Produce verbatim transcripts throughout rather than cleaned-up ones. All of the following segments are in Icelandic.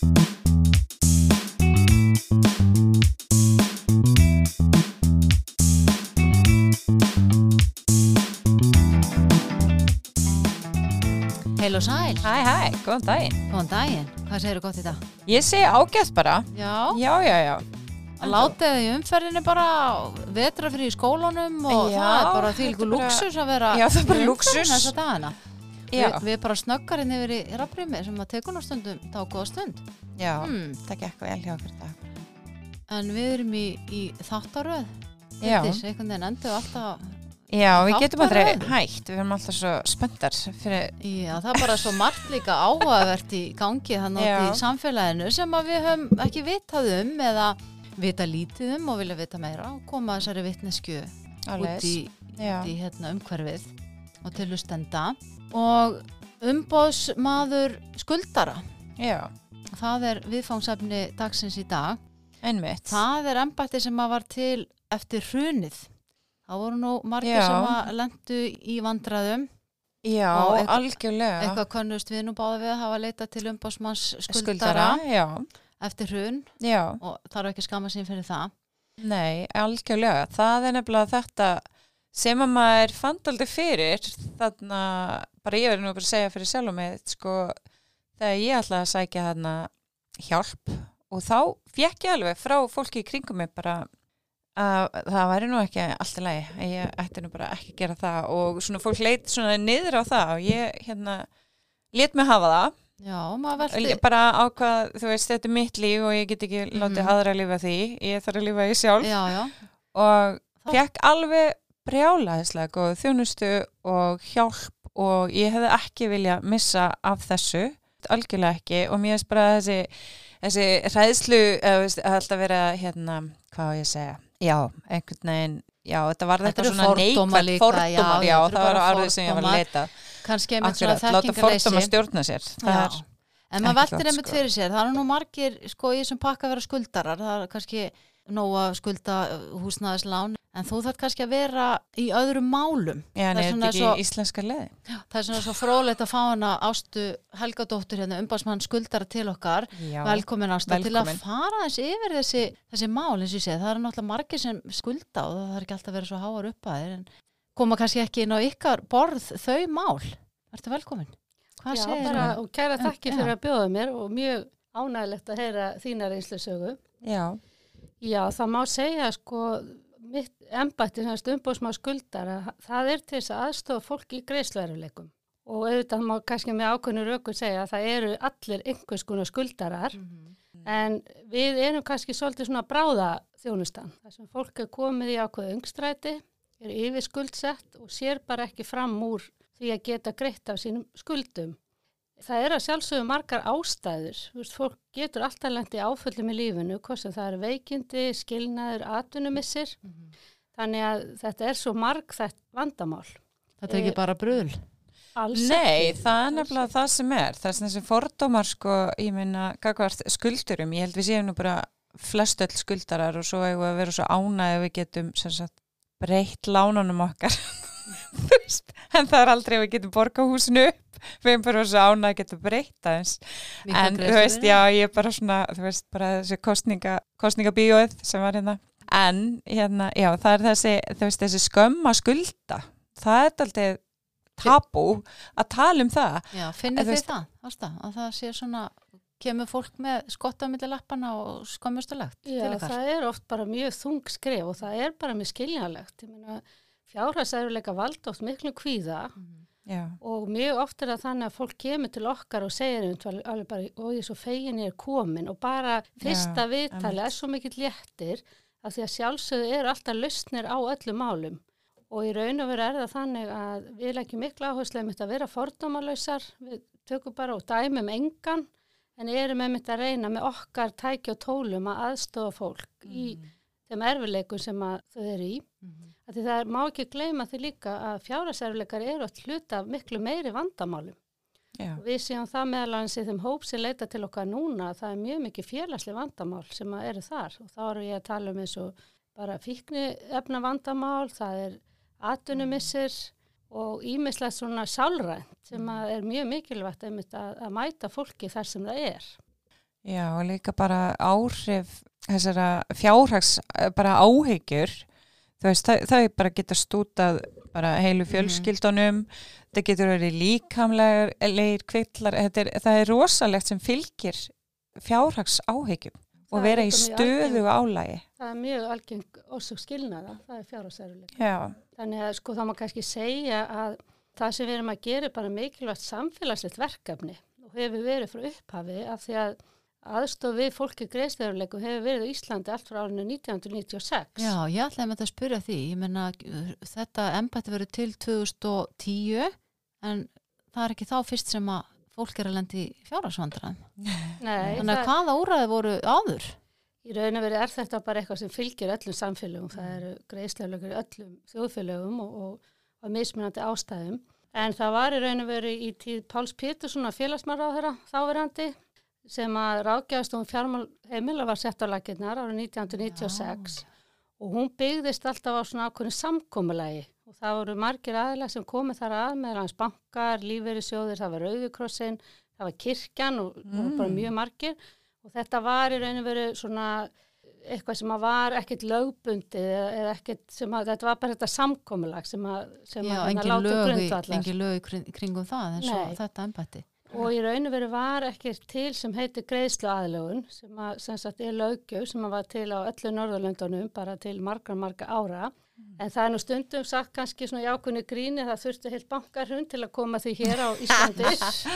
Heil og sæl. Hæ, hæ, góðan daginn. Góðan daginn. Hvað segirðu gott í dag? Ég segi ágætt bara. Já. Já, já, já. Að láta þið í umferðinni bara vetrarfrí í skólanum og Já, það er bara því þetta er líku bara- lúxus að vera Já, það er bara í lúxus. umferðinni þessa dagana. Já. Við, við bara snöggar inn yfir í rafrými sem að tekur nú stundum dágóða stund. Já, Hmm. það gekk vel hjá fyrir dag. En við erum í, í þáttaröð. Já. Þess, einhvern veginn endur alltaf. Já, við getum aldrei Þáttaröð. hægt. Við erum alltaf svo spenntar fyrir... Já, það er bara svo margt líka áhugavert í gangi þannig Já. í samfélaginu sem að við höfum ekki vitað um eða vita lítið um og vilja vita meira og koma þessari vitneskju út í, Já. út í hérna, umhverfið og til hlustenda og umboðsmaður skuldara. Já, Það er viðfangsefni dagsins í dag. einmitt. Það er embætti sem að var til eftir hrunið. Það voru nú margir Já. sem að lentu í vandræðum. Já, Og eitthvað- algjörlega. Eitthvað könnust við nú báða við að hafa leitað til umboðsmanns skuldara, Skuldara, já. eftir hrun Já, og þarf ekki að skamma sín fyrir það. nei, algjörlega. Það er nefnilega þetta sem að maður fann aldrei fyrir, þarna, bara ég verið nú bara að segja fyrir sjálf mig, sko, þegar ég ætlaði að sækja þarna hjálp og þá fékk ég alveg frá fólki í kringum mig bara að það væri nú ekki allt í lagi, ég ætti nú bara ekki að gera það og svona fólk leit svona niður á það og ég hérna lét mig hafa það. Já, maður velti. Ég bara ákvað, þú veist, þetta er mitt líf og ég get ekki látið Mhm. aðra lifa því, ég þarf að lifa því sjálf Já, já. og Það- fekk alveg brjálæðislega góð þjónustu og hjálp og ég hefði ekki vilja missa af þessu, algjörlega ekki og mér finnst bara þessi, þessi hræðslu, eða þú veist, að alltaf vera hérna, hvað á ég að segja, já, einhvern veginn, já, þetta var Þetta þetta eru svona fordómar neikvætt líka, fordómar, já, já, þetta eru það var bara árið sem ég var að fordómar. leita. Kannski einmitt svona Akkurat, láta þekkingarleysi. fordóma stjórna sér, það Já. er En maður ekki veltir gott, einmitt sko. fyrir sér. Það er nú margir, sko, í þessum pakka að vera skuldarar. Það er kannski nóg að skulda húsnæðislán. En þú þarf kannski að vera í öðrum málum. Já, Það nei, er þetta svona ekki svo- íslenska leði. Það er svona svo fróðlegt að fá hana Ástu Helgadóttur, hérna, umbásmann skuldara til okkar. Já, Velkomin Ásta, til að velkomin. fara eins yfir þessi, þessi mál, eins og ég segi. Það er náttúrulega margir sem skulda og það er ekki alltaf verið svo háar upphæðir. En koma kannski ekki inn á ykkar borð þau mál. Ertu velkomin? Hvað Já, segir bara, þú? og kæra Já, þakki já. fyrir að bjóða mér og mjög ánægilegt að heyra þína reynslusögu. Já, Já, það má segja sko mitt embætti sem umbóðsmaður skuldara, það er til þess að aðstofa fólk í greiðsluerfiðleikum. Og auðvitað má kannski með ákveðnu rökum segja að það eru allir einhvers konar skuldarar, en við erum kannski svolítið svona bráða þjónustan. Það sem fólk er komið í ákveðu öngstræti, er yfir skuldsett og sér bara ekki fram úr því að geta greitt af sínum skuldum. Það er að sjálfsögðu margar ástæður. Þú veist, fólk getur alltaf lent í áföllum í lífinu, hvort sem það er veikindi, skilnaður, atvinnumissir. Þannig að þetta er svo margþætt vandamál. Þetta er ekki bara bröðl. Alls nei, ekki. það er nefnilega það sem er. Það er svona þessi fordómar, sko, ég meina, gagvart skuldurum. Ég held við séum nú bara flest öll skuldarar og svo eigum við að vera svo ánægð ef við getum sem sagt breytt lánunum okkar. Þú veist, en það er aldrei ef við getum borgað húsinu upp. Við erum bara svo ánægð að geta breytt aðeins. En þú veist, já, ég er bara svona, þú veist, bara þessi kostninga, kostningabíóið sem var hérna. En, hérna, já, það er þessi, þú veist, þessi skömm að skulda. Það er aldrei tabú að tala um það. Já, En finnir þú þið veist- það, Ásta, að það sé svona, kemur fólk með skotta milli lappana og skömmustulegt Já, til ykkar? það er oft bara mjög þung skref og það er bara mjög skiljanlegt. Ég meina, fjárhagserfiðleika valda oft miklu kvíða Já, og mjög oft er það þannig að fólk kemur til okkar og segir um alveg bara, og ég er svo fegin ég er komin og bara fyrsta Já, viðtali einmitt. er svo mikill léttir að því að sjálfsögðu eru alltaf lausnir á öllum málum og í raun og veru er það þannig að við leggjum miklu áherslu einmitt að vera fordómalausar, við tökum bara og dæmum engan en erum einmitt að reyna með okkar tæki og tólum að aðstofa fólk í þeim erfiðleikum sem að þau eru í. Að því það er, má ekki gleyma því líka að fjárhagserfiðleikar eru að hluta af miklu meiri vandamálum. já, Við séum það meðal annars í þeim hóp sem leita til okkar núna að það er mjög mikið félagsleg vandamál sem að eru þar og þá eru ég að tala um eins og bara fíkniefna vandamál, það er atvinnumissir og ýmislegt svona sálrænt sem að er mjög mikilvægt einmitt að, að mæta fólki þar sem það er. Já, og líka bara áhrif þessara fjárhags bara áhyggjur, þú veist, þau, þau bara geta stútað bara heilu fjölskyldunum, mm. það getur verið líkamlegir kvillar, þetta er, það er rosalegt sem fylgir fjárhags áhyggjum og Það vera er í þetta mjög stöðu álagi. Það er mjög algeng orsök skilnaða, það er fjárhagserfiðleikar. Já, Þannig að sko þá má kannski segja að það sem við erum að gera er bara mikilvægt samfélagslegt verkefni og hefur verið frá upphafi af því að aðstoð við fólki greiðsluerfiðleikum hefur verið á Íslandi allt frá árinu nítján hundruð níutíu og sex. Já, ég ætlaði með þetta að spyrja því. Ég menna, þetta embætti verið til tvö þúsund og tíu en það er ekki þá fyrst sem að fólk er að lendi í fjárhagsvandræðum. Nei, Þannig að það, hvaða úrræði voru áður? í raun og verið er þetta bara eitthvað sem fylgir öllum samfélögum. Það eru greiðsluerfiðleikar í öllum þjóðfélögum og, og, og mismunandi ástæðum. En það var í raun og verið í tíð Páls Péturssonar félagsmálaráðherra þáverandi sem að ráðgjafastofnun fjármálaheimila var sett á laggirnar árið nítján hundruð níutíu og sex og hún byggðist alltaf á svona ákveðnu samkomulagi og það voru margir aðilar sem komið þar að með hans bankar, lífeyrissjóðir, það var Rauði krossinn, það var kirkjan og það var bara mjög margir og þetta var í raun og veru svona eitthvað sem að var ekkert lögbundið eða ekkert sem að þetta var bara þetta samkomulag sem að sem Já, að engin láta lög, í, grundvallar. engin lög í kring- kringum það eins og Nei. þetta embætti. Og í raun og veru var ekkert til sem heitir greiðsluaðlögun sem að sem sagt er löggjöf sem að var til á öllu Norðurlöndunum bara til margar marga ára. En það er nú stundum sagt kannski svona jákunni gríni það þurfti heilt bankarhrun til að koma því hér á Íslandi.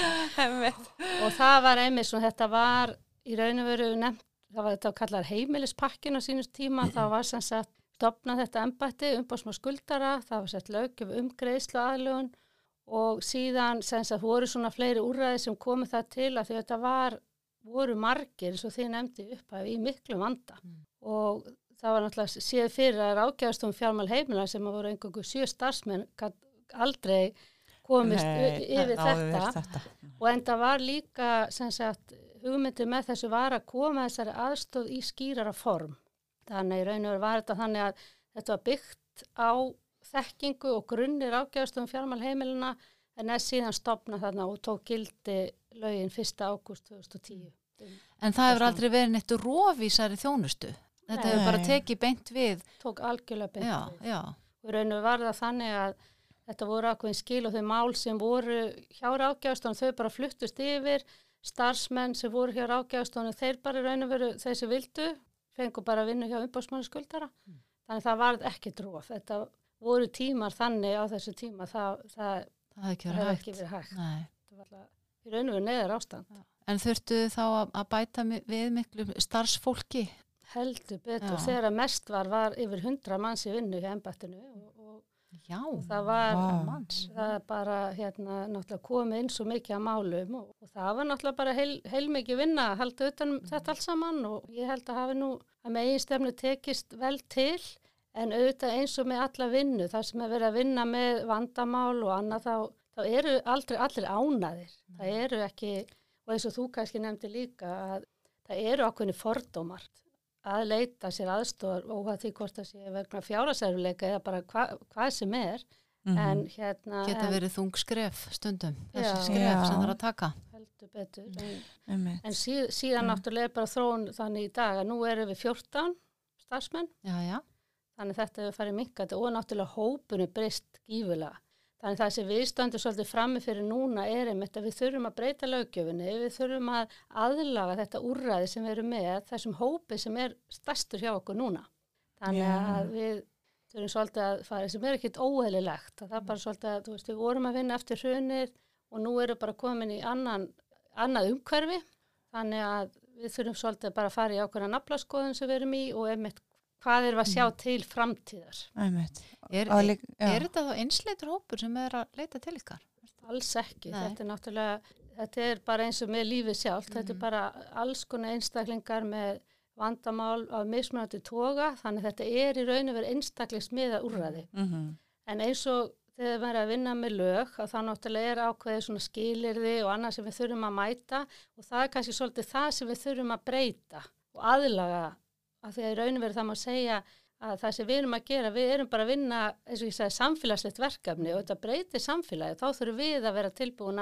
Og það var einmitt svona þetta var í raun og veru nefnt, það var þetta kallar heimilispakkin á sínum tíma, það var sem sagt stofnað þetta embætti, umboðsmaður skuldara, það var sett löggjöf um greiðsluaðlögun og síðan sem sagt voru svona fleiri úrræði sem komið það til að því þetta var, voru margir eins og þið nefndi upphæfi í miklu vanda mm. og það var náttúrulega séð fyrir að ráðgjafastofnun fjármálaheimila sem að voru einhverju sjö starfsmenn gat aldrei komist Nei, yfir náðu þetta. yfir þetta. Og en það var líka sem sagt hugmyndið með þessu var að koma þessari aðstóð í skýrara form. Þannig í raun og veru var þetta þannig að þetta var byggt á þekkingu og grunnir ágjafstum fjármálaheimilina en er síðan stofnað þarna og tók gildi lögin fyrsta ágúst tvö þúsund og tíu. En það hefur aldrei verið neitt róvísari þjónustu. Þetta Nei. hefur bara tekið beint við. Tók algjörlega beint Já, við. já. Og í raun og veru var það þannig að þetta voru ákveðin skil og þau mál sem voru hjá ráðgjafastofnun, þau bara fluttust yfir, starfsmenn sem voru hjá ráðgjafastofnun, þeir bara í raun og veru þeir sem vildu, fengu bara að vinna hjá umboðsmanni skuldara. Mm. Þannig það varð ekki dróf. Þetta voru tímar þannig á þessu tíma, það, það, Það hefði ekki það verið hefði hægt. ekki verið hægt. Nei. Það var alltaf í raun og veru neðar ástand. En þurftu þá að, að bæta mi- við miklu starfsfólki? Heldur betur, Já. þegar að mest var, var yfir hundra manns í vinnu hjá embættinu og, og Já, það var Vá. manns. það er bara hérna náttúrulega komið inn svo mikið að málum og, og það var náttúrulega bara heil, heilmikið vinna að halda utan um þetta allt saman og ég held að hafi nú að með eigin stefnu tekist vel til en auðvitað eins og með alla vinnu, þar sem er verið að vinna með vandamál og annað þá, þá eru aldrei allir ánaðir. Það eru ekki, og eins og þú kannski nefndi líka, að það eru ákveðni fordómar að leita sér aðstofar og að því hvort það sé vegna fjárhagserfiðleika eða bara hva, hvað sem er. Mhm. En hérna Geta en, verið þung skref stundum. Þessi Já. skref Já. sem það er að taka. heldur betur. En, Einmitt. en síð, síðan náttúrulega er bara þróun þannig í dag að nú erum við fjórtán starfsmenn. Já, já. Þannig þetta hefur farið minkandi og náttúrulega hópunni breyst gífulega. Þannig það sem við stöndum svolítið frammi fyrir núna er einmitt að við þurfum að breyta löggjöfinni, við þurfum að aðlaga þetta úrræði sem við erum með þessum hópi sem er stærstur hjá okkur núna. Þannig Já. að við þurfum svolítið að fara sem er ekkit óheililegt. Það er bara svolítið að, þú veist, við vorum að vinna eftir hrunið og nú erum bara komin í annan, annað umhverfi. Þannig að við þurfum svolítið bara að fara í ákveðna naflaskoðun sem við erum í og einmitt hvað erum við að sjá til framtíðar. Einmitt. Er, Og er, líka- já. er þetta þá einsleitur hópur sem er að leita til ykkar? Alls ekki. Nei. Þetta er náttúrulega, þetta er bara eins og með lífið sjálf. Þetta er bara alls konar einstaklingar með vandamál af mismunandi toga. Þannig þetta er í raun og veru einstaklingsmiða úrræði. Mhm. En eins og þegar við erum að vinna með lög, að það náttúrulega er ákveðið svona skilyrði og annað sem við þurfum að mæta og það er kannski svolítið það sem við þurfum að breyta og aðlaga að því að í raun og veru það má segja að það sem við erum að gera, við erum bara að vinna, eins og ég segi, samfélagslegt verkefni og þetta breytir samfélagi, þá þurfum við að vera tilbúin að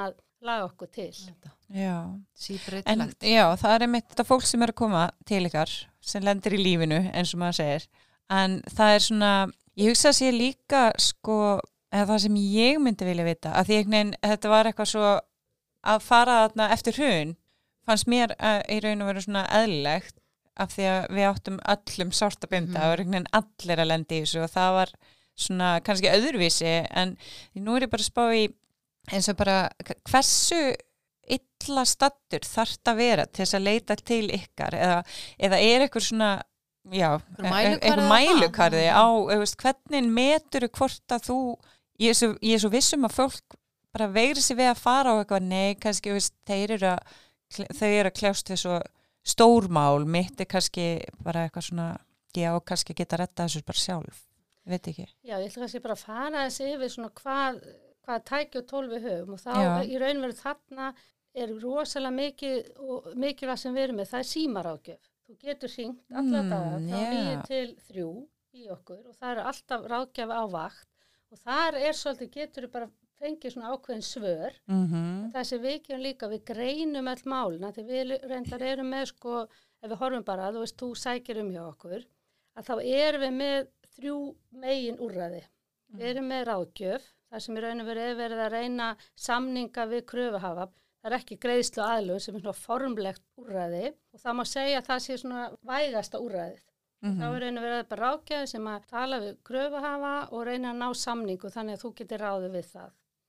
laga okkur til. Já. En Síbreytilegt. já, það er einmitt þetta fólk sem er að koma til ykkar sem lendir í lífinu eins og maður segir. En það er svona, ég hugsa að sé líka sko, eða það sem ég myndi vilja vita, að því einhvern veginn þetta var eitthvað svo að fara þarna eftir hrun, fannst mér að, í raun og veru svona eðlilegt af því að við áttum öllum sárt að binda Mhm. og einhvern veginn allir að lenda í þessu og það var svona kannski öðruvísi en nú er ég bara að spá í eins og bara hversu illa stattur þarft að vera til þess að leita til ykkar eða, eða er eitthvað svona já, Einhver mælikvarði eitthvað á það? mælukarði á, þú veist, hvernig metur hvort að þú, ég er svo, ég er svo vissum að fólk bara veigri sig við að fara á eitthvað, nei, kannski, þú veist, þeir eru að, þau eru að kljást við svo stórmál, mitt er kannski bara eitthvað svona, já, kannski geta retta þessu bara sjálf, ég veit ekki. Já, ég ætla kannski bara að fara þessi yfir svona hvað, hvað tæki og tólfi höfum og þá Já. í raun veru þarna er rosalega mikið og mikilvægt sem við erum með, það er símaráðgjöf. Þú getur hringt alla Mm, daga frá já. níu til þrjú í okkur og það eru alltaf ráðgjafi á vakt og þar er svolítið, getur bara fengið svona ákveðin svör. Mm Þessi vikjum líka, við greinum öll málina, því við reyndar erum með sko, ef við horfum bara, þú veist, þú sækir um hjá okkur, að þá erum við með þrjú megin úrræði. Við erum með ráðgjöf, þar sem í raun og veru er verið að reyna samninga við kröfuhafa. Það er ekki greiðslu aðlögun sem er svona formlegt úrræði og það má segja að það sé svona vægasta úrræðið. Mhm. Þá er raun og verið bara ráðgjafi sem að tala við kröfuhafa og reyna að ná samningu þannig að þú getur ráðið við það.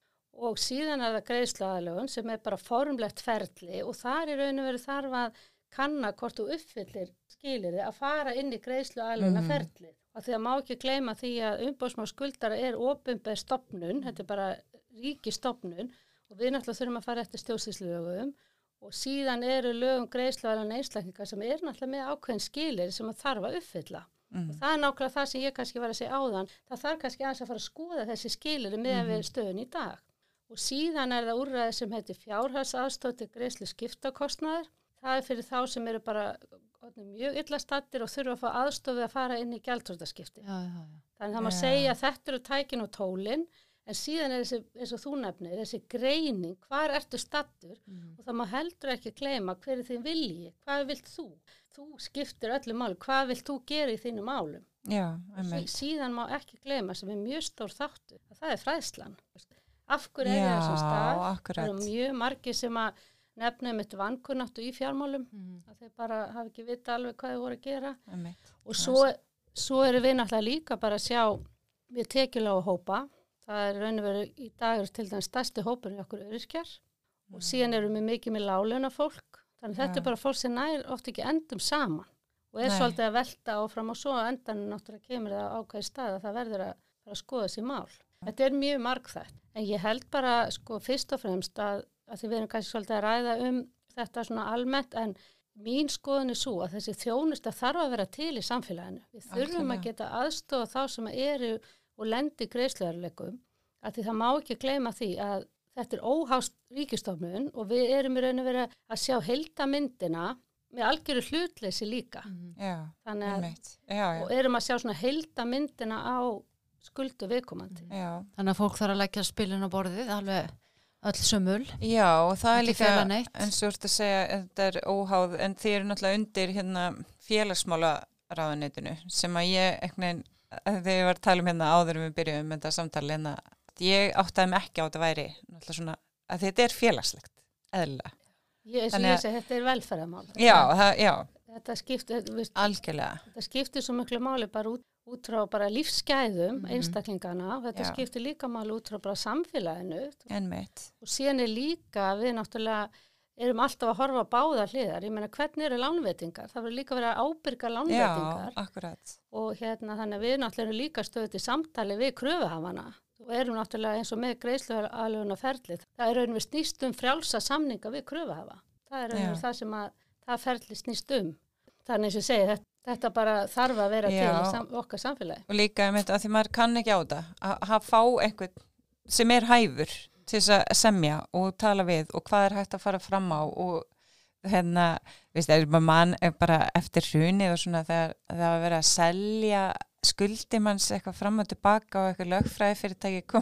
Og síðan er það greiðsluaðlögun sem er bara formlegt ferli og þar í raun og veru þarf að kanna hvort þú uppfyllir skilyrði að fara inn í greiðsluaðlöguna Mhm. ferlið. Og því að má ekki gleyma því að umboðsmaður skuldara er opinber stofnun, þetta er bara ríkisstofnun og við náttúrulega þurfum að fara eftir stjórnsýslulögum og síðan eru lögum greiðsluaðlöguna einstaklingar sem er náttúrulega með ákveðin skilyrði sem að þarf að uppfylla. Mhm. Og það er nákvæmlega það sem ég kannski var að segja áðan, það þarf kannski aðeins að fara að skoða þessi skilyrði með Mhm. við stöðun í dag. Og síðan er það úrræði sem heitir fjárhagsaðstoð til greiðslu skiptakostnaðar. Það er fyrir þá sem eru bara orðnir mjög illa staddir og þurfa að fá aðstoð við að fara inn í gjaldþrotaskipti. Já, já, já. Þannig það má Já. segja að þetta eru tækin og tólin, en síðan er þessi, eins og þú nefnir, þessi greining, hvar ertu staddur Mhm. og það má heldur ekki gleyma hver er þín vilji, hvað vilt þú? Þú skiptir öllu máli, hvað vilt þú gera í þínu málum? Já, Og sí, einmitt. síðan má ekki gleyma sem er mjög stór þáttur, að það er fræðslan. Af hverju er Já, þessum stað? Það akkurat. eru mjög margir sem að nefna um eitt vankunnáttu í fjármálum, Mhm. að þeir bara hafa ekki vita alveg hvað þeir voru að gera. Einmitt. Og svo, svo eru við náttúrulega líka bara að sjá við tekjulega hópa. Það er raun og veru í dag er til dæmis stærsti hópurinn í okkur öryrkjar og síðan erum við mikið með láglauna fólk. Þannig þetta Já. er bara fólk sem nær oft ekki endum saman og er Nei. svolítið að velta áfram og svo á endanum náttúrulega kemur það á ákveði stað að það verður að fara að skoða sér mál. Þetta er mjög margþætt. En ég held bara sko fyrst og fremst að, að því við erum kannski svolítið að ræða um þetta svona almennt en mín skoðun er svo að þessi þjónusta þarf að vera til í samfélaginu. Við þurfum Algjörlega. að geta aðstofa þá sem eru og lendi greiðsluerleikum að því það má ekki gleyma því að þetta er óhást ríkistofnun og við erum í raun og verið að sjá heildamyndina með algjöru hlutleysi líka. Mhm. Já, Þannig að, einmitt. Já, og já. erum að sjá svona heildamyndina á skuldu viðkomandi. Já. Þannig að fólk þarf að leggja spilin á borðið, alveg öll sömul. Já, og það er Ekki líka, fela neitt. eins og þú ert að segja, þetta er óháð, en þið eru náttúrulega undir hérna félagsmálaráðuneytinu sem að ég, einhvern veginn, þegar ég var að tala um hérna áður um við byrjuðum með þetta samtali, hérna, ég áttaði mig ekki á þetta væri, náttúrulega svona, að þetta er félagslegt, eðlilega. Ég, eins og Þannig ég að- segi, þetta er velferðarmál. Já, það, já, Þetta skiptir, þú veist, algjörlega. þetta skiptir svo miklu máli bara út, út frá bara lífsgæðum Mhm. einstaklingana og þetta Já. skiptir líka máli út frá bara samfélaginu Einmitt. og síðan er líka við náttúrulega erum alltaf að horfa á báðar hliðar. Ég meina hvernig eru lánveitingar? Það verður líka verið að ábyrga Já, lánveitingar akkurat. og hérna þannig að við náttúrulega erum líka stöðut í samtali við kröfuhafana og erum náttúrulega eins og með greiðsluaðlögunar ferlið. Það er raunverið snýst um frjálsa samninga við kröfuhafa. Það er raunverið Já. það sem að það ferlið snýst um. Þannig eins og ég segi, þetta, þetta bara þarf að vera Já. til í sam, okkar samfélagi. Og líka, einmitt, að því maður kann ekki á þetta, að að fá einhvern sem er hæfur til þess að semja og tala við og hvað er hægt að fara fram á og hérna, veist, er bara mann er bara eftir hrunið og svona þegar það var verið að selja skuldi manns eitthvað fram og tilbaka og eitthvað lögfræði fyrirtæki kom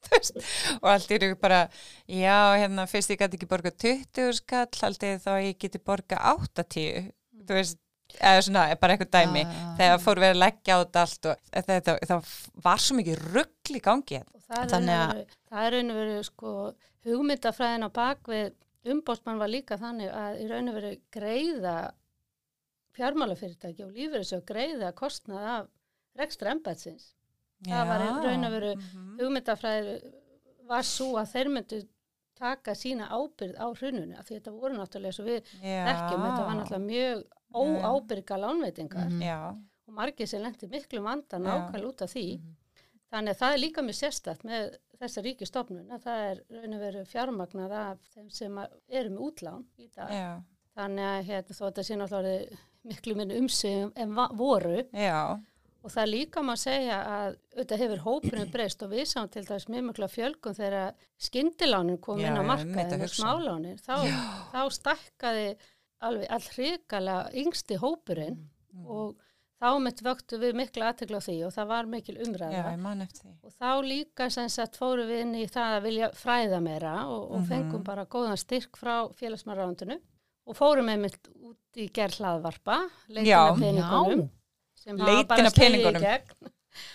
og allt í raun bara já, hérna, fyrst ég gæti ekki borga tuttugu skall, haldið þá ég geti borga áttatíu, þú veist eða svona, bara eitthvað dæmi Já, já, já. þegar fór við að leggja á þetta allt og þetta, það var svo mikið rugl í gangi Og það er Þannig að- raun og veru- það er raun og veru sko hugmyndafræðin á bakvið umbóðsmann var líka þannig að í raun og veru greiða fjármálafyrirtæki og lífeyrissjóð greiða kostnað af rekstra embættisins. Það var í raun og veru Mhm. hugmyndafræði var svo að þeir myndu taka sína ábyrgð á hruninu af því þetta voru náttúrulega svo við Já. þekkjum, þetta var náttúrulega mjög óábyrga lánveitingar Mhm. Já, og margir sem lendi miklu vanda Já. nákvæmlega út af því. Þannig að það er líka mjög sérstætt með þessa ríkistofnun að það er raun og veru fjármagnað af þeim sem að eru með útlán í dag. já, Þannig að hérna, þó þetta sé náttúrulega miklu minni umsvið en va- voru já, og það líka má segja að auðvitað hefur hópurinn breyst og við sáum til dæmis mjög mikla fjölgun þegar skyndilánin kom Já, inn á já, einmitt markaðin að og hugsa. smálánin. Þá, þá stakkaði alveg all hrikalega yngsti hópurinn Mm. og þá mitt vöktu við mikla athygli á því og það var mikil já, umræða. ég man eftir því Og þá líka sem sagt fórum við inn í það að vilja fræða meira og, og Mhm. fengum bara góðan styrk frá félagsmálaráðuneytinu og fórum einmitt út í gerð hlaðvarpa, leitin Já. af peningunum, Já. sem Leitin hafa bara af slegið í peningunum. gegn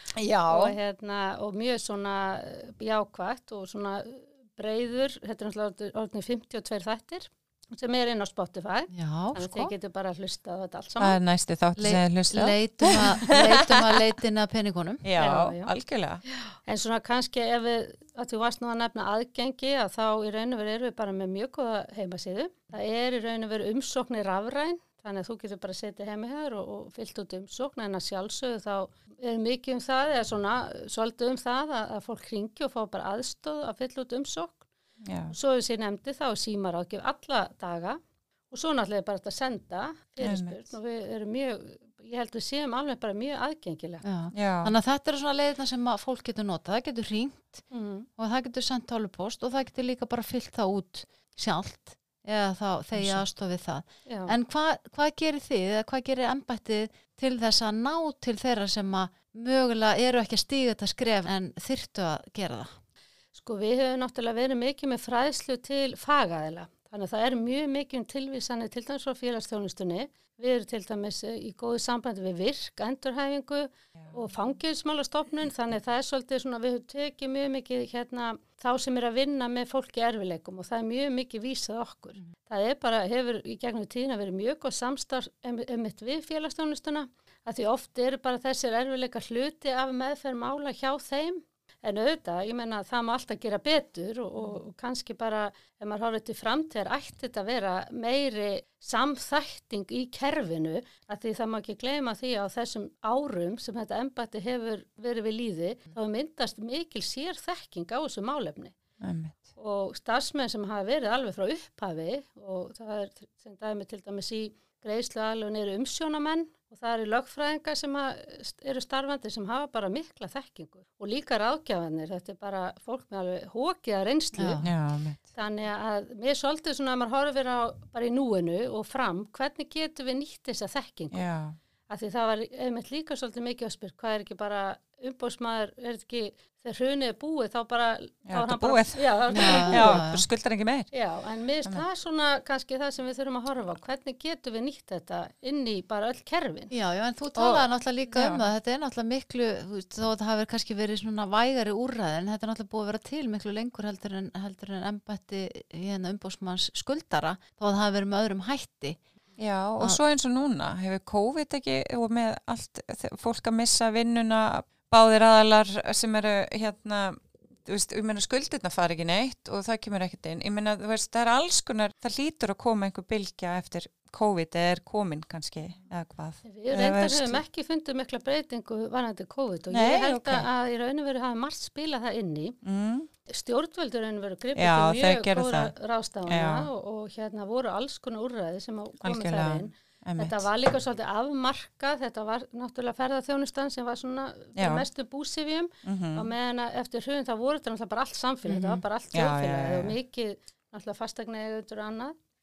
Já, og, hérna, og mjög svona eh, jákvætt og svona breiður, þetta er náttúrulega orðin fimmtíu og tveir þættir sem er inn á Spotify, Já, þannig að sko. þið getur bara hlustað á þetta allt það saman. er næsti þáttu Le- sem þið hlusta á. Leitum að, leitum að leitina peningunum. Já, Já, já. algjörlega En svona kannski ef við, að þú varst nú að nefna aðgengi að þá í raun og veru erum við bara með mjög góða heimasíðu. Það er í raun og veru umsóknir rafræn, þannig að þú getur bara setið heima hér og, og fyllt út umsókn, en að sjálfsögðu þá er mikið um það, eða svona svolítið um það að, að fólk hringi og fá bara aðstóð að fylla út umsókn. Já, Svo þess ég nefndi þá er símaráðgjöf alla daga og svo náttúrulega bara þetta að senda fyrirspurn Einmitt. og við erum mjög, ég held við séum alveg bara mjög aðgengilega. Já. já, Þannig að þetta eru svona leiðina sem að fólk getur notað. Það getur hringt Mm. og það getur sendt tölvupóst og það getur líka bara fyllt það út sjálft eða þá þegar aðstofið það. Já. En hvað hva gerir þið eða hvað gerir embættið til þess að ná til þeirra sem að mögulega eru ekki að stíga þetta skref en þyrftu að gera það? Sko við höfum náttúrulega verið mikið með fræðslu til fagaðila. Þannig að það er mjög mikið um tilvísanir til dæmis frá félagsþjónustunni. Við erum til dæmis í góðu sambandi við virk, endurhæfingu og fangelsmálastofnun. Þannig að það er svolítið svona, við höfum tekið mjög mikið hérna þá sem er að vinna með fólki erfileikum og það er mjög mikið vísað okkur. Mm. Það er bara, hefur í gegnum tíðina verið mjög góð samstarf emitt við félagsþjónustuna að því oft eru bara þessir erfileika hluti af meðferð mála hjá þeim. En auðvitað, ég menna að það má alltaf gera betur og, og, og kannski bara ef maður horfður til framtíðar ætti þetta að vera meiri samþætting í kerfinu að því það má ekki gleyma því á þessum árum sem þetta embætti hefur verið við líði þá myndast mikil sérþekking á þessu málefni einmitt. og starfsmenn sem hafa verið alveg frá upphafi og það er sem dæmi til dæmis í greiðsluaðlögun eru umsjónamenn og það eru lögfræðingar sem eru starfandi sem hafa bara mikla þekkingu og líka ráðgjafanir, þetta er bara fólk með alveg hókiða reynslu. Já. Já, einmitt. Þannig að mér er svolítið svona að maður horfir á bara í núinu og fram, hvernig getum við nýtt þessa þekkingu? Já, Af því það var einmitt líka svolítið mikið að spyrja, hvað er ekki bara umbóðsmaður, er þetta ekki, þegar hrunið er búið, þá bara... Já, þá er þetta hann er búið. Bara, já, þá er Já. bara já, búið. Já. skuldar ekki meir Já, en mér finnst það svona kannski það sem við þurfum að horfa á. Hvernig getum við nýtt þetta inn í bara öll kerfin? Já, já, en þú talaði náttúrulega líka já. um það. Þetta er náttúrulega miklu, þú veist, þó að það hafi kannski verið svona vægari úrræði, en þetta er náttúrulega búið að vera til miklu lengur heldur en, heldur en embætti hérna umbóðsmanns skuldara, þó að það hafi verið með öðrum hætti. Já, og Að- svo eins og núna hefur COVID ekki og með allt þe- fólk að missa vinnuna, báðir aðalar sem eru hérna, þú veist, ég meina skuldirna fara ekki neitt og það kemur ekkert inn. Ég meina, þú veist, það er alls konar, það hlýtur að koma einhver bylgja eftir COVID eða er komin kannski, eða hvað. Við Eða reyndar veist- höfum ekki fundið mikla breytingu varandi COVID og Nei, ég held ok. að í raun og veru hafa margt spilað það inn í. Mm. Stjórnvöldur raun og veru gripið Já, til þau mjög gerðu góðra það. ráðstafana Já. og, og hérna voru alls konar úrræði sem komið Algjörlega. þar inn. Einmitt. Þetta var líka svolítið afmarkað, þetta var náttúrulega ferðarþjónustan sem var svona Já. mestu búsifjum Mhm. og meðan að eftir hrun það voru þetta náttúrulega bara allt samfélag, þetta var bara allt Já, já, þjóðfélag já. og mikið náttúrulega fastegnaeigendur og annað.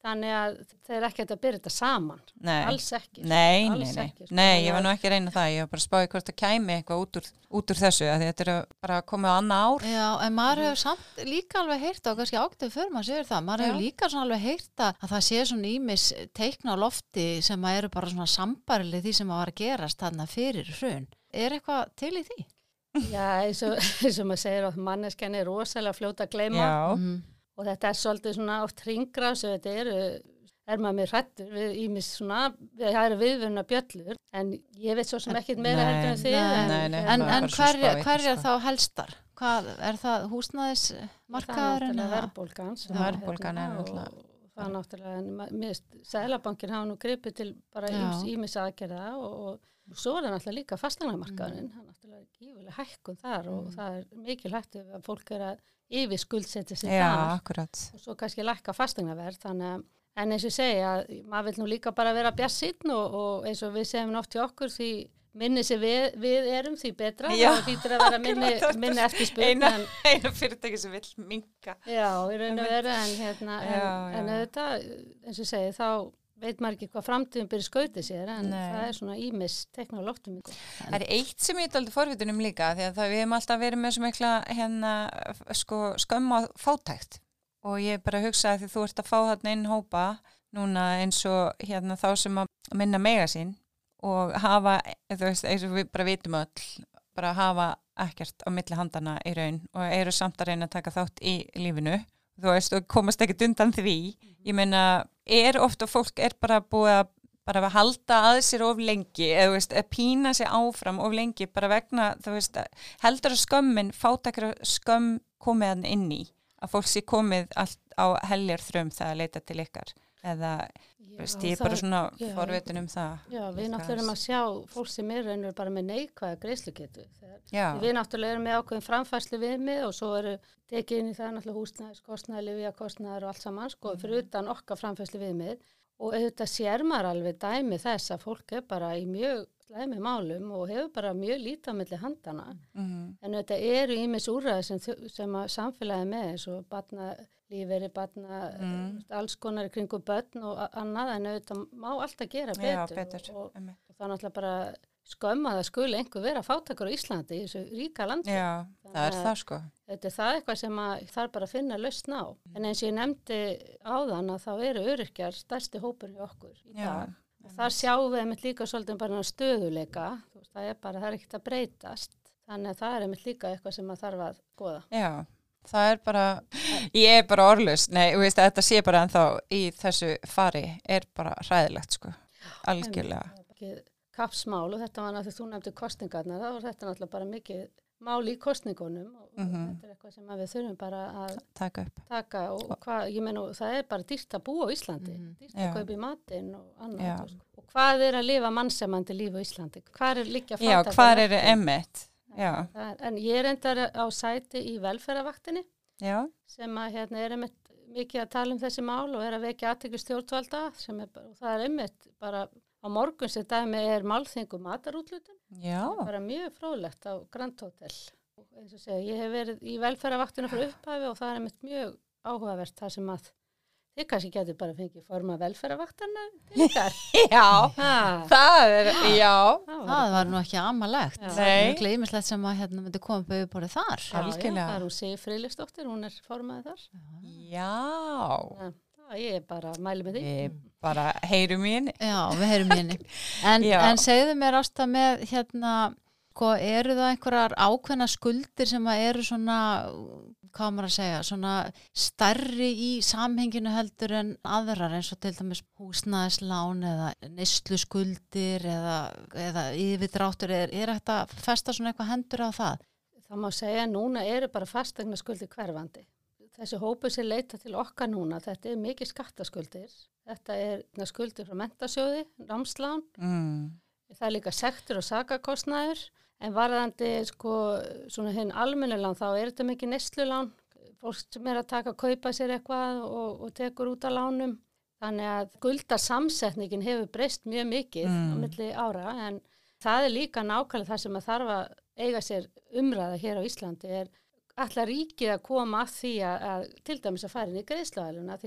þannig að þeir eru ekki að byrja þetta saman, Nei. alls ekki. sko, Nei, nei, alls nei. ekki, sko. Nei, Þannig ég var að- nú ekki að reyna það, ég var bara að spáði hvort það kæmi eitthvað út úr, út úr þessu, að þetta er bara komið á annað ár. Já, en maður hefur samt líka alveg heyrt og kannski ágætið fyrir maður sér það, maður Já. hefur líka svona alveg heyrt að að það sé svona ímis teikna á lofti sem að eru bara svona sambarileg því sem að var að gerast þarna fyrir hrun. Er eitthvað til í því? Já, eins og, eins og maður segir að manneskjan er rosalega fljóta að gleyma Já, Mhm. og þetta er svolítið svona oft hringrás og þetta eru, er maður með hrættur við ímis svona, það eru viðvunna bjöllur, en ég veit svo sem ekkert meira Nei, heldur en þið. nei, en, nei, nei, En, bara- en bara svo hverja, spá í hverja þetta, þá helstar? Hvað, er það húsnæðismarkaðurinn? Það er eða? verðbólgan. sem Já, er verðbólgan er hérna náttúrulega- og Það er náttúrulega, en ma- mér finnst Seðlabankinn hafa nú gripið til bara Já. ímis aðgerða og, og svo er það náttúrulega líka fasteignarmarkaðurinn, það er náttúrulega gífulega hækkun þar og það er mikil hættu að fólk er að yfir skuldsetja sig já, þar akkurat. og svo kannski lækka fasteignaverð, þannig að en eins og ég segja, maður vil nú líka bara vera bjartsýnn og, og eins og við segjum nátt í okkur því minni sem við, við erum því betra, Já, þá hlýtur að vera minni, akkurat. minni eftirspurn Eina, en eina fyrirtæki sem vill minka. Já, í raun og veru, en hérna, en, Já, já. en auðvitað, eins og ég segi, þá veit maður ekki hvað framtíðin byrja skautið sér, en Nei. það er svona ímis tekna á loftum. Það er eitt sem ég er aldrei forvitin um líka, því að það, við hefum alltaf verið með svo mikla hérna, sko, skömm á fátækt og ég bara hugsa að því þú ert að fá þarna inn hópa núna eins og hérna þá sem að minna mega sín og hafa, þú veist, eins og við bara vitum öll, bara hafa ekkert á milli handana í raun og eru samt að reyna að taka þátt í lífinu, þú veist, og komast ekkert undan því. Ég meina, er ofta fólk er bara búið að bara að halda að sér of lengi eða þú veist, að pína sig áfram of lengi bara vegna, þú veist, heldur að skömmin, fátækra skömm komið hann inn í, að fólk sé komið allt á heljar þröm það að leita til ykkar eða, þú veist, ég er bara svona já, forvitin um það. Já, við náttúrulega erum að sjá fólk sem er raunur bara með neikvæða greiðslugetu. Já, Við náttúrulega erum með ákveðin framfærslu viðmið og svo eru tekið inn í það náttúrulega húsnæðis, kostnæði, lyfjakostnaðar og allt saman, sko, fyrir utan okkar framfærslu viðmið og auðvitað sér maður alveg dæmi þess að fólk er bara í mjög slæmi málum og hefur bara mjög lítið á milli handana. mhm, En þetta eru ýmis úrræði sem, þau- sem að samfélagi með eins og batna lífeyri, batna Mm. alls konar í kringum börn og a- annað en auðvitað má alltaf gera já, betur, betur. Og, einmitt. og það er náttúrulega bara skömm að það skuli einhver vera fátakur á Íslandi í þessu ríka landi. Já, það er Þannig að- það sko. Þetta er það eitthvað sem að þarf bara að finna lausn á. En eins og ég nefndi áðan að þá eru öryrkjar stærsti hópur hjá okkur í Já, dag. Og þar sjáum við einmitt líka svolítið bara stöðuleika. Þú veist, það er bara, það er ekkert að breytast. Þannig að það er einmitt líka eitthvað sem að þarf að skoða. Já, það er bara, ég er bara orðlaus, nei, þú veist, þetta sé bara ennþá í þessu fari er bara hræðilegt, sko, algjörlega. Það er ekki kapsmál og þetta var náttúrulega, þú nefndi kostingarna, þá var þetta náttúrulega bara mikið mál í kostningunum og, Mhm. og þetta er eitthvað sem að við þurfum bara að Taka upp. taka og hvað, ég meina, það er bara dýrt að búa á Íslandi, Mhm. dýrt Já. að kaupa í matinn og annað. Já. Og, sko. og hvað er að lifa mannsemandi líf á Íslandi? Hvað er líka Já, fátæktar hvar eru mörkin? emmitt? Já, Það er- En ég er endar á sæti í velferðarvaktinni já, sem að hérna er einmitt mikið að tala um þessi mál og er að vekja athygli stjórnvalda sem er bara, og það er einmitt bara á morgun sem dæmi er málþingu matarútlutun. já, Það er bara mjög fróðlegt á Grand Hotel. Og eins og segja, ég hef verið í velferðarvaktinu frá upphafi og það er einmitt mjög áhugavert það sem að þið kannski getur bara fengið forma velferðarvaktarna til ykkar. já, Ha, það er, já, það Það var nú ekki amalegt. Já. Það Nei. er gleimislegt sem að hérna myndi koma upp auðvitað þar. Já, já, algjörlega. það er hún Sif Friðleifsdóttir, hún er formaði þar. já, Ja, það ég er bara að mæli með því. við bara heyrum í henni. Já, við heyrum í henni. En, Já. en segðu mér ásta með hérna, hvað eru það einhverjar ákveðna skuldir sem að eru svona, hvað á maður að segja, svona stærri í samhenginu heldur en aðrar eins og til dæmis húsnæðislán eða neyslu skuldir eða, eða yfirdráttur, er, er þetta að festa svona eitthvað hendur á það? Það má segja að núna eru bara fastegna skuldir hverfandi. Þessi hópu sem leita til okkar núna, þetta er mikið skattaskuldir. Þetta er skuldir frá mentasjóði, námslán, Mm. það er líka sektur og sakakostnaður, en varðandi sko svona hinn almennilán þá er þetta mikið neyslulán, fólk sem er að taka að kaupa sér eitthvað og, og tekur út af lánum. Þannig að skuldarsamsetningin hefur breyst mjög mikið Mm. á milli ára, en það er líka nákvæmlega það sem að þarf að eiga sér umræða hér á Íslandi er ætla ríkið að koma að því að, að til dæmis að fara inn í greiðsluaðluna því að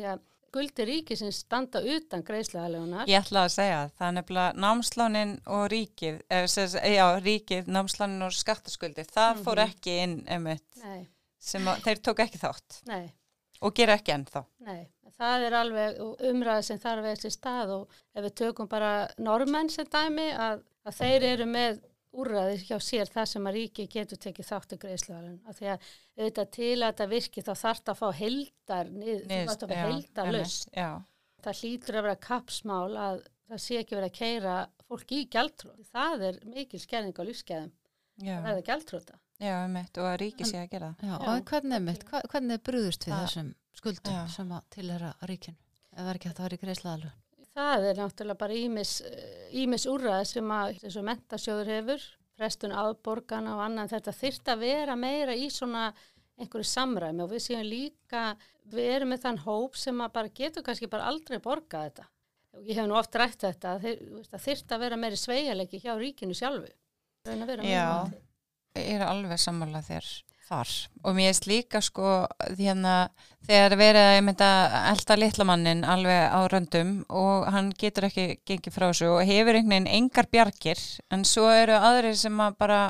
skuldir ríkisins standa utan greiðsluaðlögunar. Ég ætla að segja, það er nefnilega námslánin og ríkið, eða, já, ríkið, námslánin og skattaskuldir, það mm-hmm. fór ekki inn, einmitt, sem að, þeir tók ekki þátt. Nei. Og gera ekki ennþá. Nei, það er alveg umræða sem þarf að þessi stað og ef við tökum bara Norðmenn sem dæmi að, að þeir eru með úrræði hjá sér það sem að ríki getur tekið þátt í greiðsluaðlögun. Af því að auðvitað til að þetta virki þá þarf það að fá heildar, niður, heildar lausn. Það hlýtur að vera kappsmál að það sé ekki verið að keyra fólk í gjaldþrot. Það er mikil skerðing á lífsgæðum. Það er gjaldþrota. Já, einmitt, og að ríki sé að gera það. Já, og hvernig er mitt, hvernig er brugðust við þessum skuldum já. Sem að tilheyra ríkinu? Ef það er ekki hægt að vera í greiðsluaðlögun? Það er náttúrulega bara ímis, ímis úrræði sem að þessu mentasjóður hefur, frestun afborgana og annað. Þetta þyrfti að vera meira í svona einhverju samræmi og við séum líka, við erum með þann hóp sem að bara getur kannski bara aldrei borga þetta. Og ég hef nú oft rætt þetta, það þyrfti að vera meiri sveigjanleiki hjá ríkinu sjálfu. Já. Ég er alveg sammála þér þar og mér erst líka sko hérna þegar verið að ég mynda elda litlamannin alveg á röndum og hann getur ekki gengið frá þessu og hefur einhvern veginn engar bjargir en svo eru aðrir sem að bara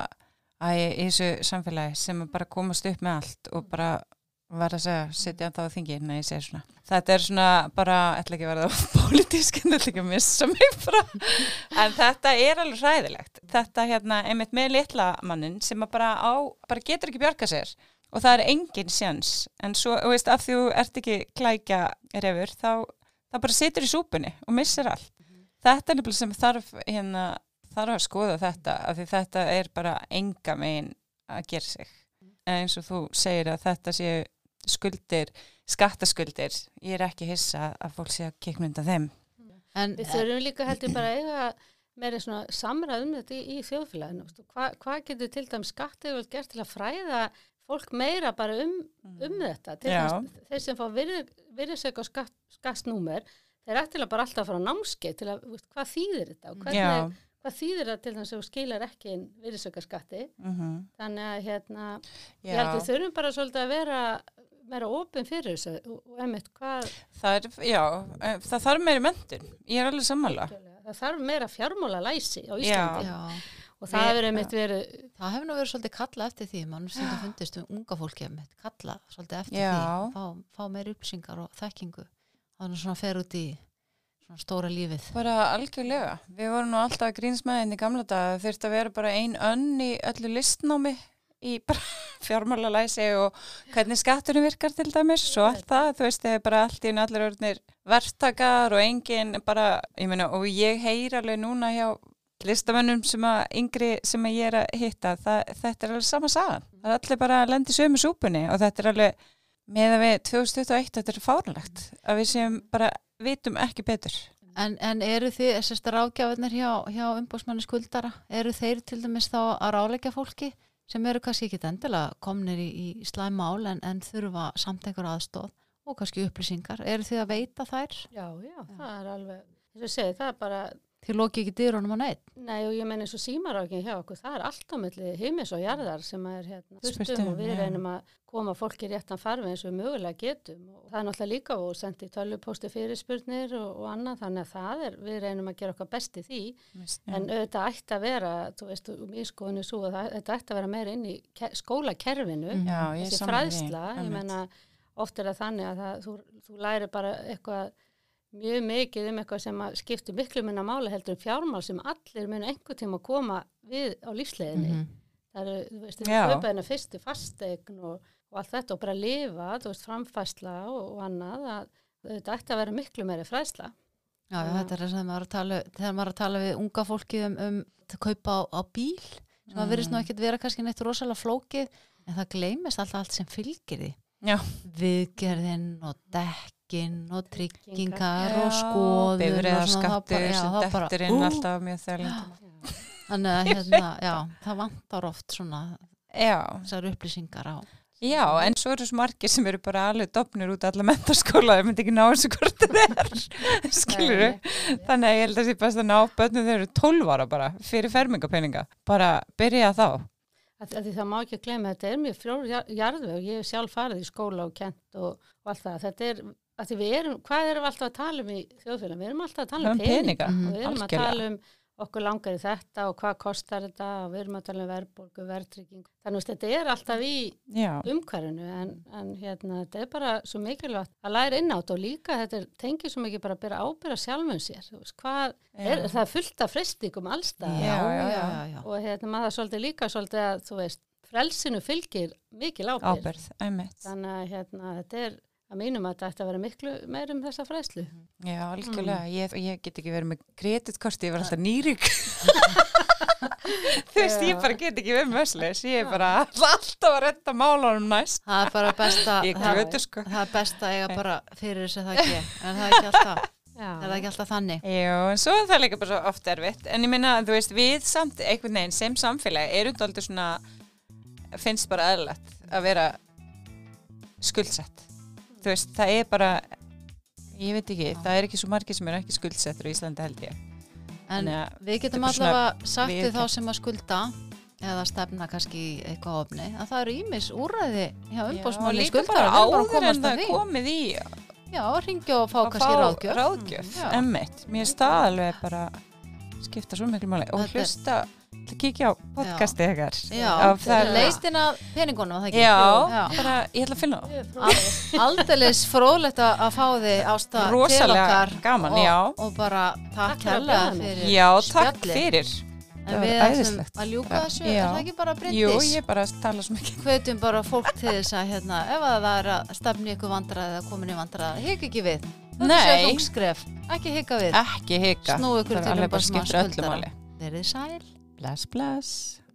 æ, í þessu samfélagi sem að bara komast upp með allt og bara verða að segja, setja þá á þingi nei, ég segir svona. Þetta er svona bara, ætla ekki að verða pólitísk en ætla ekki að missa mig frá en þetta er alveg hræðilegt þetta hérna, einmitt með litla mannin sem að bara á, bara getur ekki bjarga sér og það er engin sjans en svo, og veist, af því þú ert ekki klækja refur, þá, þá bara situr í súpunni og missir allt mm-hmm. þetta er nefnilega sem þarf hérna, þarf að skoða þetta, af því þetta er bara enga megin að gera sig mm. eins og þú segir að þetta séu skuldir, skattaskuldir ég er ekki hissa að fólk sé að kikmynda þeim en við þurfum líka heldur bara eiga meira svona samræð um þetta í, í þjóðfélaginu hvað hva getur til dæmis skattyfirvöld gert til að fræða fólk meira bara um, um þetta til þess þeir sem fá virðisauka og skatt, skattsnúmer þeir ættilega bara alltaf að fara á námskeið til að veist, hvað þýðir þetta og hvernig, hvað þýðir það til þess að þú skilar ekki inn virðisauka skatti mm-hmm. þannig að hérna já. Ég held við þurfum bara svolítið að vera meira opin fyrir þessu og einmitt hvað það er, já, það þarf meiri menntun ég er alveg sammála það þarf meira fjármála læsi á Íslandi já. Og það hefur einmitt verið það hefur nú verið svolítið kalla eftir því mann sem það fundist um unga fólki einmitt kalla svolítið eftir já. Því fá, fá meiri upplýsingar og þekkingu þannig svona fer út í svona stóra lífið bara algjörlega, við vorum nú alltaf grínsmæðin í gamla dag það þurfti að vera bara ein önn í öllu listnámi í bara fjármálalæsi og hvernig skatturinn virkar til dæmis og allt það, þú veist, það er bara allt í allir orðnir verktakar og engin bara, ég meina, og ég heyr alveg núna hjá listamönnum sem að yngri sem að ég er að hitta það, þetta er alveg sama sagan, það er allir bara að lendi sömu súpunni og þetta er alveg með að við tvö þúsund tuttugu og eitt, þetta er fáránlegt að við séum bara, vitum ekki betur En, en eru þið, þessast ráðgjafarnir hjá, hjá umboðsmanni skuldara, eru þeir til dæmis þá að ráðleggja fólki sem eru kannski ekki endilega komnir í, í slæm mál en, en þurfa samt einhver aðstoð og kannski upplýsingar. Eru þið að veita þær? Já, já, já. Það er alveg, þess að segja, það er bara... Þið loki ekki dyrunum á neitt? Nei, og ég menn eins og símarákin hjá okkur, það er allt á milli heimis og jarðar sem er hérna fyrstum og við reynum að koma fólki réttan farfi eins og við mögulega getum og það er náttúrulega líka og sendi tölvupósti fyrirspurnir og, og annað, þannig að það er, við reynum að gera okkar besti því, Vist, en auðvitað ætti að vera, þú veist, um ískoðinu svo að það, þetta ætti að vera meira inn í skólakerfinu, Já, þessi fræðsla, ég menna, oft er það þannig að það, þú, þú læri bara eitthvað mjög mikið um eitthvað sem skiptir miklu minna máli heldur um fjármál sem allir munu einhver tíma að koma við á lífsleiðinni. Mm-hmm. Það eru, þú veist, þetta er kaupa hennar fyrstu fasteign og, og allt þetta og bara lifa, þú veist, framfærsla og, og annað, að þetta ætti að vera miklu meiri fræðsla. Já, já, þetta er það maður að tala, þegar maður að tala við unga fólki um, um að kaupa á, á bíl, sem mm. að verðist nú ekkert vera kannski neitt rosalega flókið, en það gleymist alltaf allt sem fylgir því. Já. Viðgerðin og dekk og tryggingar og skoðun bifreiðarskattur sem dettur inn alltaf mjög þærlindum þannig að hérna, já, það vantar oft svona þessar upplýsingar á Já, en svo eru svo margir sem eru bara alveg dofnir út af alla menntaskóla það myndi ekki ná þessu hvort það er skilur þú? Þannig að ég held að það sé best að ná börnum þeir eru tólf ára bara fyrir fermingapeninga, bara byrja þá Að, að því það má ekki að gleyma, þetta er mjög frjór jarðveg og ég hef sjálf farið í skóla og kent og, og allt það. Þetta er að því við erum, hvað erum við alltaf að tala um í þjóðfélagum? Við erum alltaf að tala um Um peninga, peninga. Mhm. Og við erum algjörlega. að tala um okkur langar í þetta og hvað kostar þetta og við erum að tala um verðbólgu, verðtrygging. Þannig að þetta er alltaf í Já, umhverfinu en, en hérna, þetta er bara svo mikilvægt að læra inn á þetta og líka þetta er, tengir svo mikið bara að bera ábyrgð á sjálfum sér. Þú veist, hvað er, það er fullt af freistingum allstað Já, já, já. já, já. og hérna, maður svolítið líka svolítið að þú veist, frelsinu fylgir mikil ábyrgð. ábyrð, einmitt. Þannig að hérna, þetta er að mínum að þetta ætti að vera miklu meir um þessa fræðslu. Já, algjörlega. Ég, ég get ekki verið með kreditkorti, ég var alltaf nýrík. Þú veist, ég bara get ekki verið mössleis. Ég er bara alltaf að redda málunum næst. Það er bara besta, Ég það, grætu sko. það er besta að eiga bara fyrir þess að það ekki, en það er ekki alltaf, Já. er það ekki alltaf þannig. Jú, en svo er það líka bara svo oft erfitt. En ég meina, þú veist, við samt einhvern veginn sem samfélagi erum þetta aldrei svona, finnst bara eðlilegt að vera skuldsett. Þú veist, það er bara, ég veit ekki, það er ekki svo margir sem eru ekki skuldsettur í Íslandi held ég. En Þannig að við getum þetta er bara allavega sagt við þá viðurkennt. sem að skulda eða stefna kannski í eitthvað ofni að það eru ýmis úrræði hjá umbóðsmanni líka skuldara, bara við erum bara að áður en komast að það því. komið í Já, ringja og fá að kannski ráðgjöf. ráðgjöf, Já. emmitt. Mér er það alveg bara skipta svo miklu máli og Þetta er- hlusta, til kíkja á podcastið ykkar. Já, Af það er það- leist inn að peningunum, var það ekki? Já, Já. bara ég ætla að finna það. Al- Aldeilis fróðlegt að að fá þig Ásta til Rosalega okkar gaman, og, já. og bara takk Takk fyrir að kærlega bjóða mér. fyrir Já, takk spjallið. fyrir. En Það við var ætlum æðislegt. að ljúka Bara- þessu, Já. er það ekki bara Jú, brindis? ég bara tala svo mikið. Hvetjum bara fólk til þess að hérna, ef að það er að stefni ykkur vandræði eða komin í vandræði, hika ekki við. Það Nei. er svo þungskref, ekki hika við. Ekki hika. Snúið ykkur Það er til alveg bara umboðsmanns skiptir öllu skuldara. máli. Verið sæl. Bless, bless.